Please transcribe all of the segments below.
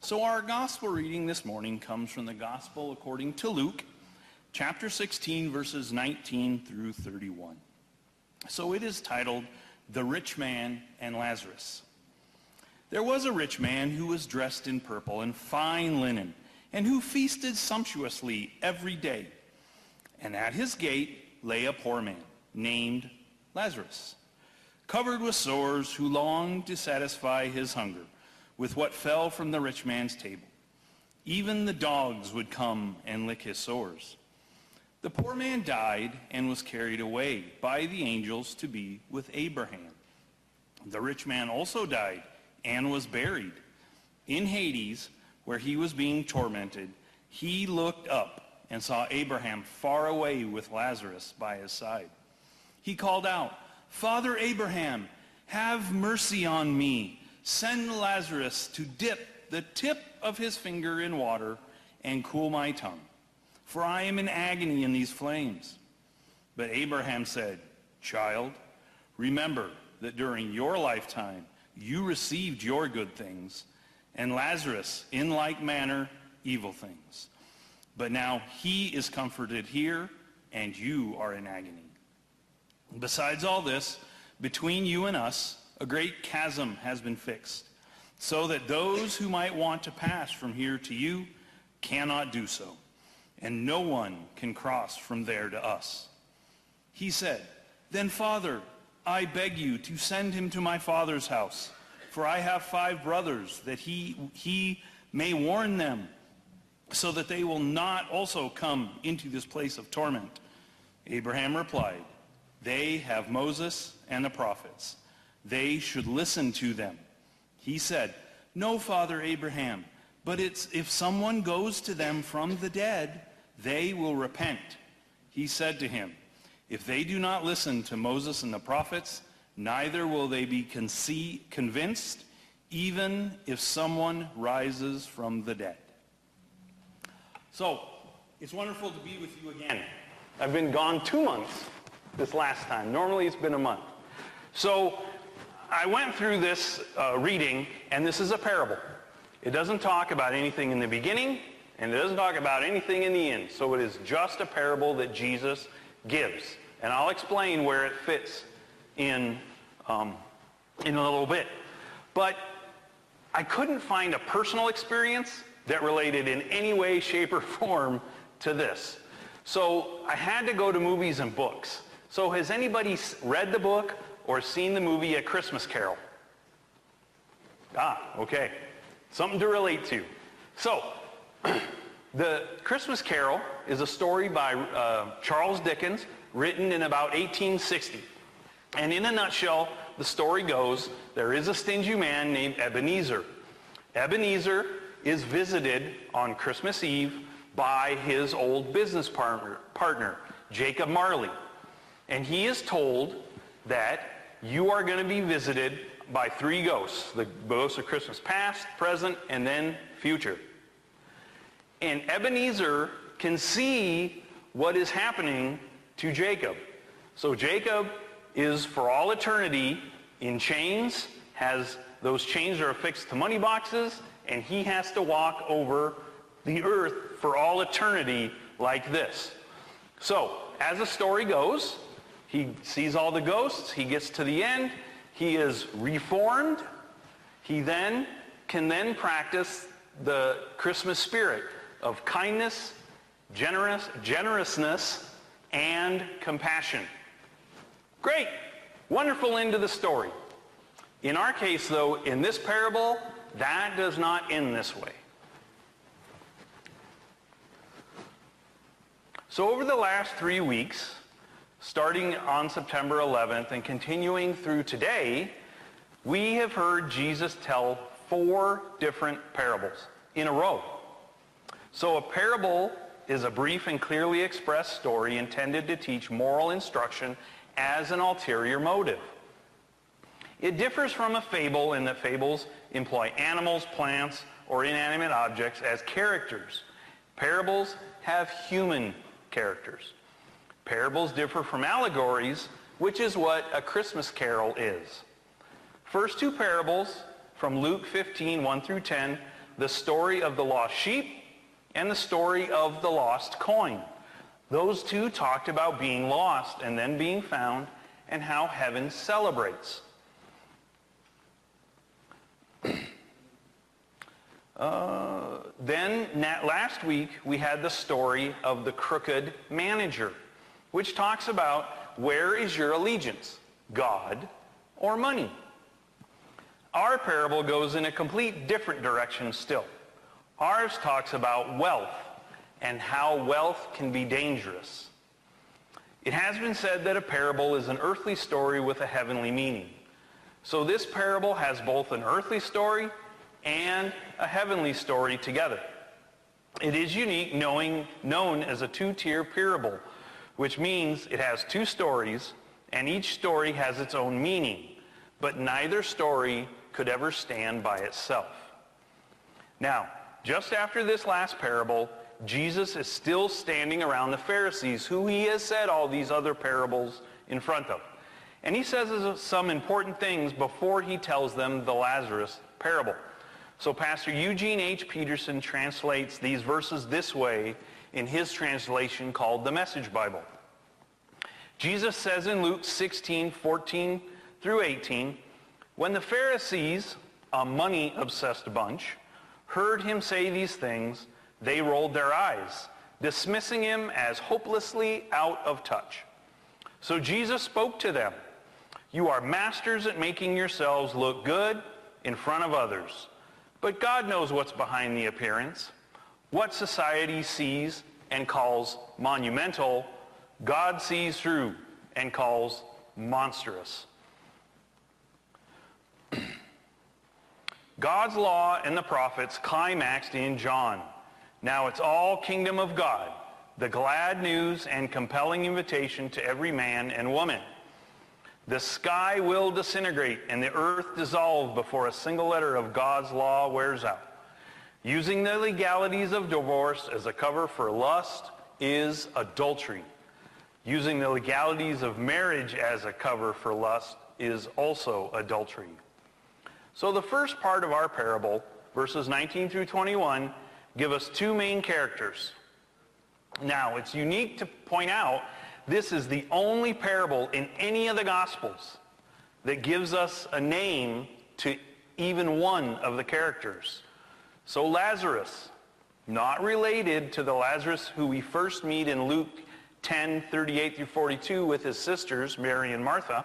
So our gospel reading this morning comes from the gospel according to Luke, chapter 16, verses 19 through 31. So it is titled, The Rich Man and Lazarus. There was a rich man who was dressed in purple and fine linen, and who feasted sumptuously every day. And at his gate lay a poor man named Lazarus, covered with sores, who longed to satisfy his hunger with what fell from the rich man's table. Even the dogs would come and lick his sores. The poor man died and was carried away by the angels to be with Abraham. The rich man also died and was buried. In Hades, where he was being tormented, he looked up and saw Abraham far away with Lazarus by his side. He called out, "Father Abraham, have mercy on me. Send Lazarus to dip the tip of his finger in water and cool my tongue, for I am in agony in these flames." But Abraham said, "Child, remember that during your lifetime you received your good things, and Lazarus in like manner evil things. But now he is comforted here, and you are in agony. Besides all this, between you and us, a great chasm has been fixed, so that those who might want to pass from here to you cannot do so, and no one can cross from there to us." He said, "Then, Father, I beg you to send him to my father's house, for I have 5 brothers, that he may warn them, so that they will not also come into this place of torment." Abraham replied, "They have Moses and the prophets. They should listen to them." He said, "No, Father Abraham, but if someone goes to them from the dead, they will repent." He said to him, "If they do not listen to Moses and the prophets, neither will they be convinced, even if someone rises from the dead." So, it's wonderful to be with you again. I've been gone 2 months this last time. Normally it's been a month. So, I went through this reading, and this is a parable. It doesn't talk about anything in the beginning, and it doesn't talk about anything in the end. So it is just a parable that Jesus gives. And I'll explain where it fits in a little bit. But I couldn't find a personal experience that related in any way, shape, or form to this. So I had to go to movies and books. So has anybody read the book or seen the movie A Christmas Carol? Okay. Something to relate to. So, the Christmas Carol is a story by Charles Dickens, written in about 1860. And in a nutshell, the story goes, there is a stingy man named Ebenezer. Ebenezer is visited on Christmas Eve by his old business partner, Jacob Marley. And he is told that you are going to be visited by 3 ghosts. The ghosts of Christmas past, present, and then future. And Ebenezer can see what is happening to Jacob. So Jacob is for all eternity in chains, those chains are affixed to money boxes, and he has to walk over the earth for all eternity like this. So, as the story goes, he sees all the ghosts, he gets to the end, he is reformed, he then can practice the Christmas spirit of kindness, generousness, and compassion. Great! Wonderful end to the story. In our case, though, in this parable, that does not end this way. So over the last 3 weeks, starting on September 11th and continuing through today, we have heard Jesus tell 4 different parables in a row. So a parable is a brief and clearly expressed story intended to teach moral instruction as an ulterior motive. It differs from a fable in that fables employ animals, plants, or inanimate objects as characters. Parables have human characters. Parables differ from allegories, which is what a Christmas carol is. First 2 parables from Luke 15, 1 through 10, the story of the lost sheep and the story of the lost coin. Those two talked about being lost and then being found and how heaven celebrates. Last week, we had the story of the crooked manager, which talks about where is your allegiance, God or money? Our parable goes in a complete different direction still. Ours talks about wealth and how wealth can be dangerous. It has been said that a parable is an earthly story with a heavenly meaning. So this parable has both an earthly story and a heavenly story together. It is unique, known as a two-tier parable, which means it has two stories, and each story has its own meaning, but neither story could ever stand by itself. Now, just after this last parable, Jesus is still standing around the Pharisees, who he has said all these other parables in front of. And he says some important things before he tells them the Lazarus parable. So Pastor Eugene H. Peterson translates these verses this way in his translation called the Message Bible. Jesus says in Luke 16:14 through 18, when the Pharisees, a money-obsessed bunch, heard him say these things, they rolled their eyes, dismissing him as hopelessly out of touch. So Jesus spoke to them. You are masters at making yourselves look good in front of others. But God knows what's behind the appearance. What society sees and calls monumental, God sees through and calls monstrous. God's law and the prophets climaxed in John. Now it's all kingdom of God, the glad news and compelling invitation to every man and woman. The sky will disintegrate and the earth dissolve before a single letter of God's law wears out. Using the legalities of divorce as a cover for lust is adultery. Using the legalities of marriage as a cover for lust is also adultery. So the first part of our parable, verses 19 through 21, give us two main characters. Now, it's unique to point out this is the only parable in any of the Gospels that gives us a name to even one of the characters. So Lazarus, not related to the Lazarus who we first meet in Luke 10:38 through 42 with his sisters, Mary and Martha.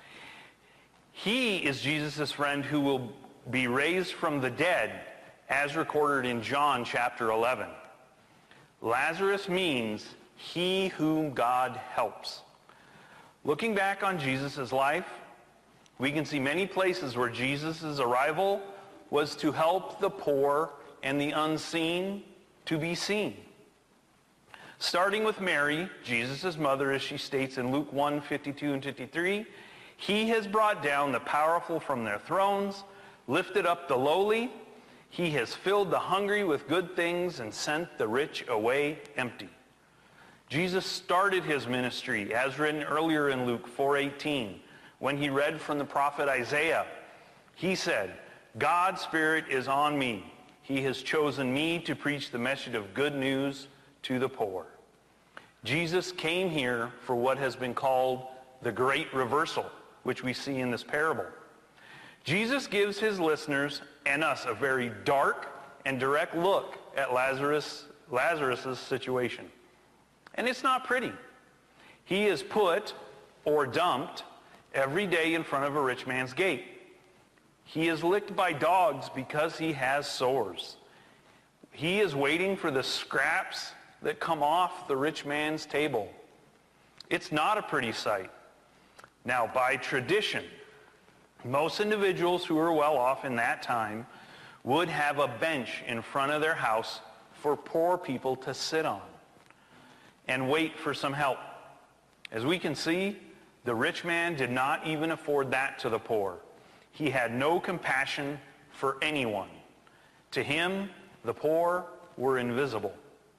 He is Jesus' friend who will be raised from the dead as recorded in John chapter 11. Lazarus means he whom God helps. Looking back on Jesus' life, we can see many places where Jesus' arrival was to help the poor and the unseen to be seen. Starting with Mary, Jesus' mother, as she states in Luke 1:52 and 53, he has brought down the powerful from their thrones, lifted up the lowly. He has filled the hungry with good things and sent the rich away empty. Jesus started his ministry, as written earlier in Luke 4:18, when he read from the prophet Isaiah. He said, God's Spirit is on me. He has chosen me to preach the message of good news to the poor. Jesus came here for what has been called the great reversal, which we see in this parable. Jesus gives his listeners and us a very dark and direct look at Lazarus' situation. And it's not pretty. He is put or dumped every day in front of a rich man's gate. He is licked by dogs because he has sores. He is waiting for the scraps that come off the rich man's table. It's not a pretty sight. Now, by tradition, most individuals who were well off in that time would have a bench in front of their house for poor people to sit on and wait for some help. As we can see, the rich man did not even afford that to the poor. He had no compassion for anyone. To him, the poor were invisible.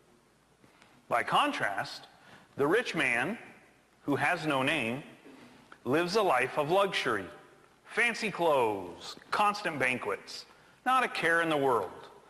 By contrast, the rich man, who has no name, lives a life of luxury, fancy clothes, constant banquets, not a care in the world.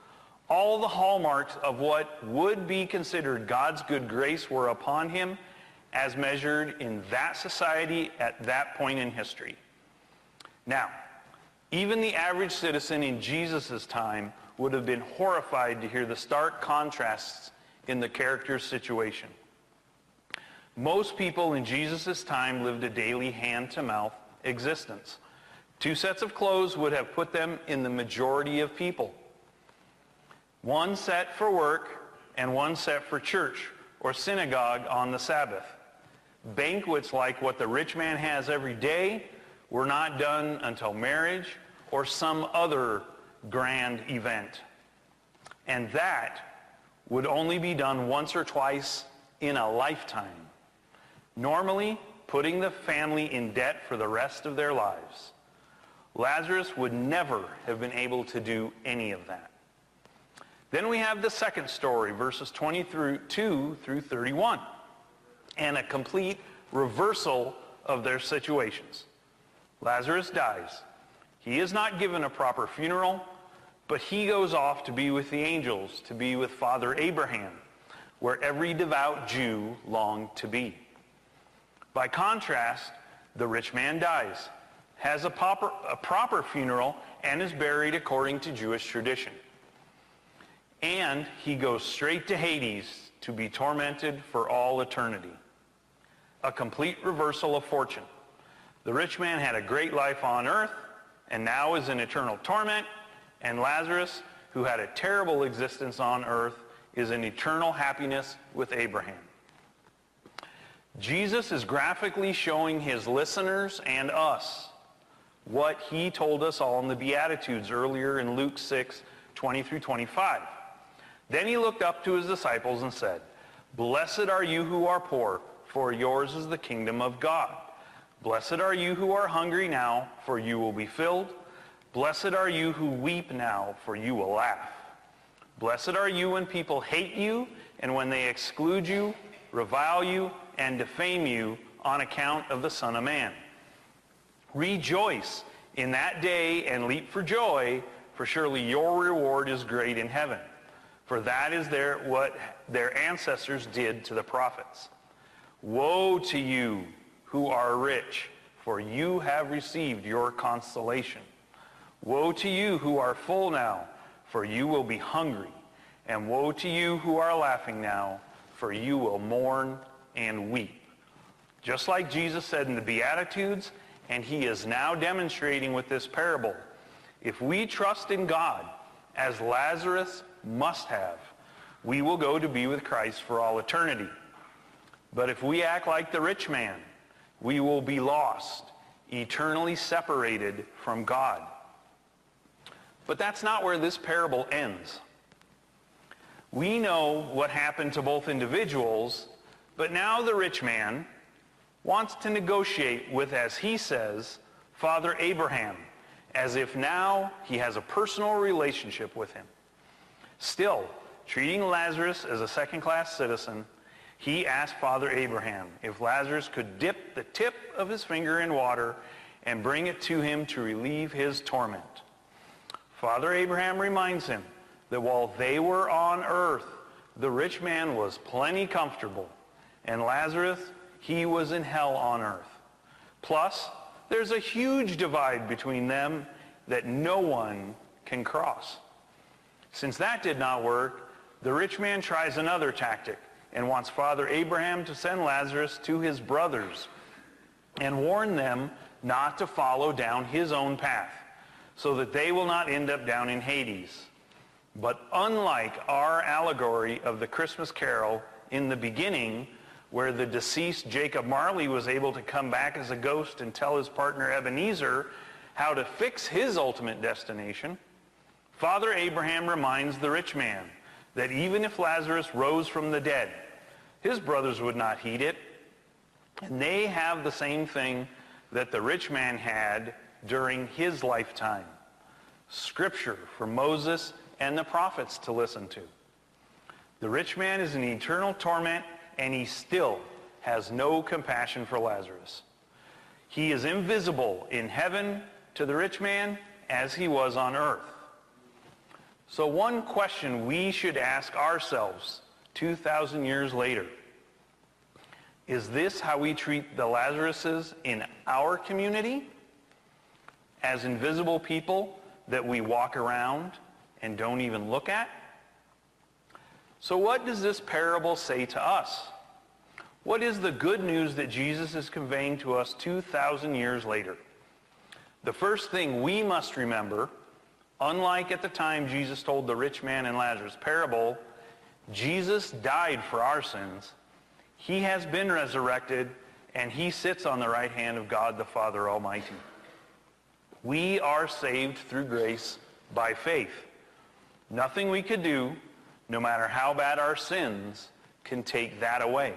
All the hallmarks of what would be considered God's good grace were upon him as measured in that society at that point in history. Now, even the average citizen in Jesus' time would have been horrified to hear the stark contrasts in the character's situation. Most people in Jesus' time lived a daily hand-to-mouth existence. 2 sets of clothes would have put them in the majority of people. One set for work and one set for church or synagogue on the Sabbath. Banquets like what the rich man has every day were not done until marriage or some other grand event. And that would only be done once or twice in a lifetime. Normally, putting the family in debt for the rest of their lives. Lazarus would never have been able to do any of that. Then we have the second story, verses 22 through 31, and a complete reversal of their situations. Lazarus dies. He is not given a proper funeral, but he goes off to be with the angels, to be with Father Abraham, where every devout Jew longed to be. By contrast, the rich man dies, has a proper funeral, and is buried according to Jewish tradition. And he goes straight to Hades to be tormented for all eternity. A complete reversal of fortune. The rich man had a great life on earth and now is in eternal torment, and Lazarus, who had a terrible existence on earth, is in eternal happiness with Abraham. Jesus is graphically showing his listeners and us what he told us all in the Beatitudes earlier in Luke 6, 20 through 25. Then he looked up to his disciples and said, "Blessed are you who are poor, for yours is the kingdom of God. Blessed are you who are hungry now, for you will be filled. Blessed are you who weep now, for you will laugh. Blessed are you when people hate you, and when they exclude you, revile you, and defame you on account of the Son of Man. Rejoice in that day and leap for joy, for surely your reward is great in heaven. For that is what their ancestors did to the prophets. Woe to you who are rich, for you have received your consolation. Woe to you who are full now, for you will be hungry. And woe to you who are laughing now, for you will mourn and weep." Just like Jesus said in the Beatitudes, and he is now demonstrating with this parable, if we trust in God, as Lazarus must have, we will go to be with Christ for all eternity. But if we act like the rich man, we will be lost, eternally separated from God. But that's not where this parable ends. We know what happened to both individuals, but now the rich man wants to negotiate with, as he says, Father Abraham, as if now he has a personal relationship with him. Still, treating Lazarus as a second-class citizen, he asked Father Abraham if Lazarus could dip the tip of his finger in water and bring it to him to relieve his torment. Father Abraham reminds him that while they were on earth, the rich man was plenty comfortable, and Lazarus, he was in hell on earth. Plus, there's a huge divide between them that no one can cross. Since that did not work, the rich man tries another tactic and wants Father Abraham to send Lazarus to his brothers and warn them not to follow down his own path, so that they will not end up down in Hades. But unlike our allegory of the Christmas carol in the beginning, where the deceased Jacob Marley was able to come back as a ghost and tell his partner Ebenezer how to fix his ultimate destination, Father Abraham reminds the rich man that even if Lazarus rose from the dead, his brothers would not heed it, and they have the same thing that the rich man had during his lifetime: Scripture for Moses and the prophets to listen to. The rich man is in eternal torment, and he still has no compassion for Lazarus. He is invisible in heaven to the rich man as he was on earth. So one question we should ask ourselves 2,000 years later, is this how we treat the Lazaruses in our community? As invisible people that we walk around and don't even look at? So what does this parable say to us? What is the good news that Jesus is conveying to us 2,000 years later? The first thing we must remember, unlike at the time Jesus told the rich man and Lazarus parable, Jesus died for our sins. He has been resurrected, and he sits on the right hand of God the Father Almighty. We are saved through grace by faith. Nothing we could do, no matter how bad our sins, can take that away.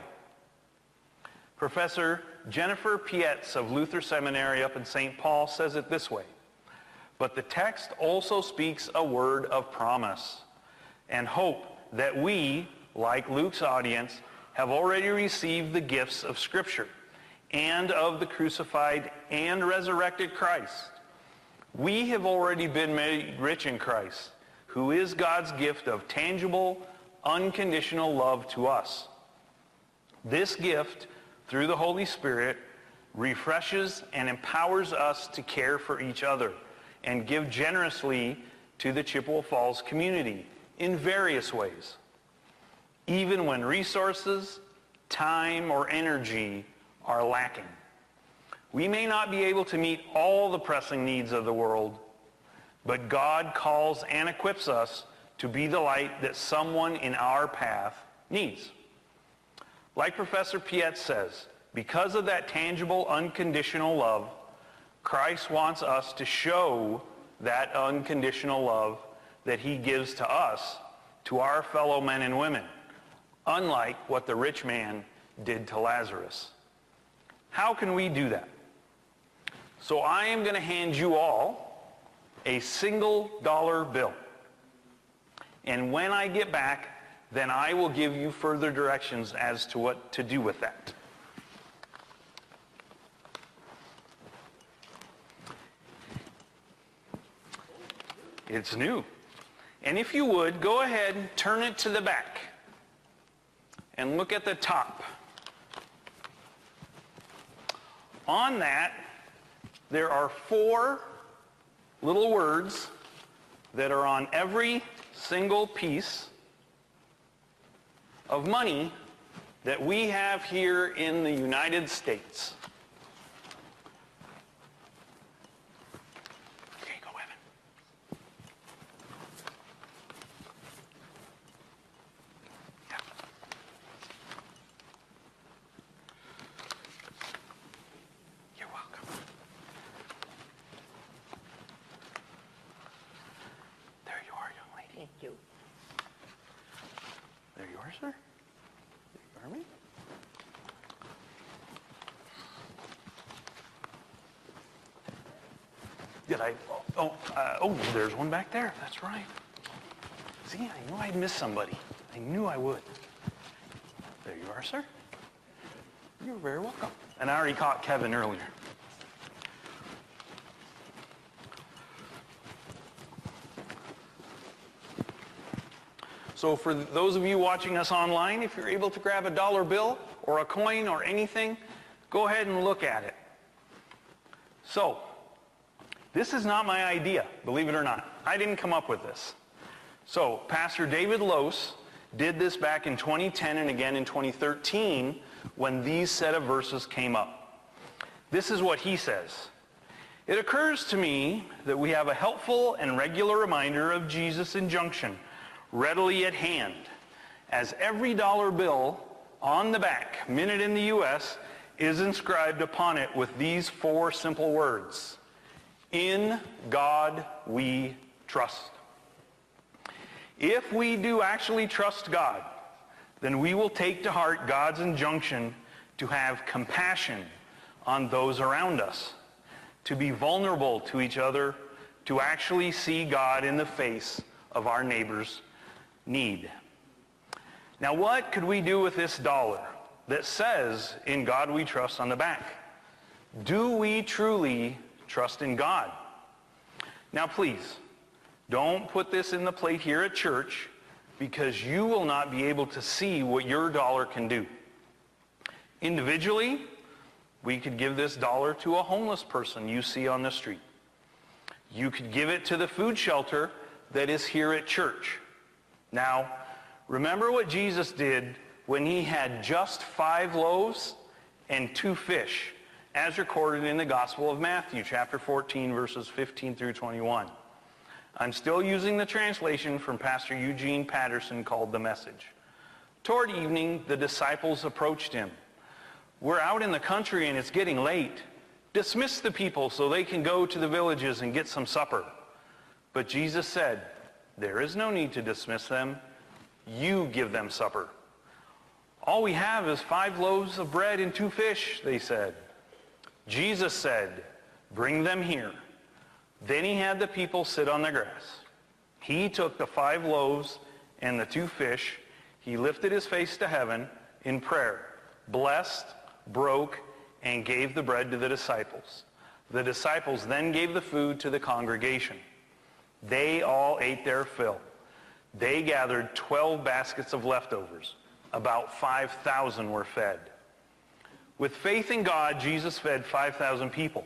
Professor Jennifer Pietz of Luther Seminary up in St. Paul says it this way: but the text also speaks a word of promise and hope that we, like Luke's audience, have already received the gifts of Scripture and of the crucified and resurrected Christ. We have already been made rich in Christ, who is God's gift of tangible, unconditional love to us. This gift, through the Holy Spirit, refreshes and empowers us to care for each other and give generously to the Chippewa Falls community in various ways, even when resources, time, or energy are lacking. We may not be able to meet all the pressing needs of the world, but God calls and equips us to be the light that someone in our path needs. Like Professor Pietz says, because of that tangible, unconditional love, Christ wants us to show that unconditional love that he gives to us, to our fellow men and women, unlike what the rich man did to Lazarus. How can we do that? So I am going to hand you all a single dollar bill. And when I get back, then I will give you further directions as to what to do with that. It's new. And if you would, go ahead and turn it to the back and look at the top. On that, there are 4 little words that are on every single piece of money that we have here in the United States. Okay, go, Evan. Yeah. You're welcome. There you are, young lady. Thank you. There you are, sir. There you are, me. Did I? Oh, there's one back there. That's right. See, I knew I'd miss somebody. I knew I would. There you are, sir. You're very welcome. And I already caught Kevin earlier. So for those of you watching us online, if you're able to grab a dollar bill or a coin or anything, go ahead and look at it. So, this is not my idea, believe it or not. I didn't come up with this. So, Pastor David Lose did this back in 2010 and again in 2013 when these set of verses came up. This is what he says. It occurs to me that we have a helpful and regular reminder of Jesus' injunction readily at hand, as every dollar bill on the back, minted in the U.S., is inscribed upon it with these 4 simple words: in God we trust. If we do actually trust God, then we will take to heart God's injunction to have compassion on those around us, to be vulnerable to each other, to actually see God in the face of our neighbor's need. Now, what could we do with this dollar that says, in God we trust on the back? Do we truly trust in God? Now, please, Don't put this in the plate here at church, because you will not be able to see what your dollar can do. Individually, we could give this dollar to a homeless person you see on the street. You could give it to the food shelter that is here at church. Now, remember what Jesus did when he had just 5 loaves and 2 fish, as recorded in the Gospel of Matthew, chapter 14, verses 15 through 21. I'm still using the translation from Pastor Eugene Patterson called The Message. Toward evening, the disciples approached him. "We're out in the country and it's getting late. Dismiss the people so they can go to the villages and get some supper." But Jesus said, "There is no need to dismiss them. You give them supper." "All we have is 5 loaves of bread and 2 fish, they said. Jesus said, "Bring them here." Then he had the people sit on the grass. He took the 5 loaves and the 2 fish. He lifted his face to heaven in prayer, blessed, broke, and gave the bread to the disciples. The disciples then gave the food to the congregation. They all ate their fill. They gathered 12 baskets of leftovers. About 5,000 were fed. With faith in God, Jesus fed 5,000 people.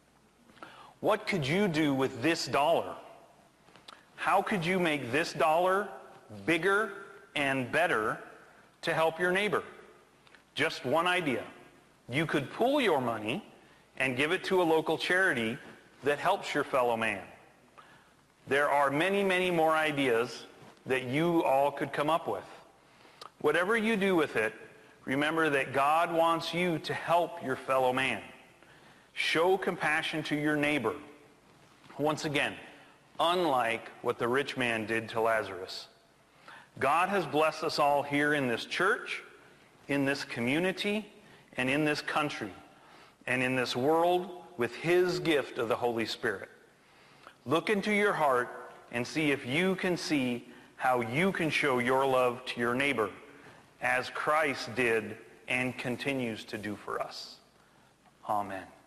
What could you do with this dollar? How could you make this dollar bigger and better to help your neighbor? Just one idea. You could pool your money and give it to a local charity that helps your fellow man. There are many, many more ideas that you all could come up with. Whatever you do with it, remember that God wants you to help your fellow man. Show compassion to your neighbor. Once again, unlike what the rich man did to Lazarus. God has blessed us all here in this church, in this community, and in this country, and in this world with his gift of the Holy Spirit. Look into your heart and see if you can see how you can show your love to your neighbor as Christ did and continues to do for us. Amen.